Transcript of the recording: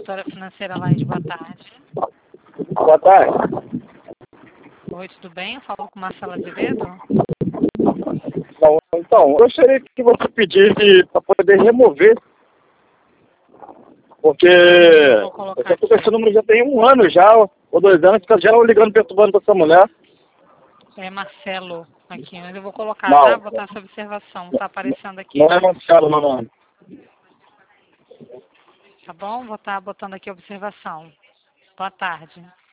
Consultora Financeira Laje, boa tarde. Boa tarde. Oi, tudo bem? Eu falo com Marcela Azevedo. Então, eu gostaria que você pedisse para poder remover, porque Vou eu colocar já estou aqui. com esse número já tem 1 ano já, ou 2 anos, fica já ligando perturbando com essa mulher. É Marcelo aqui, mas eu vou colocar, Não. tá? Vou botar essa observação, tá aparecendo aqui. Não é Marcelo, meu nome. Tá bom? Vou estar botando aqui a observação. Boa tarde.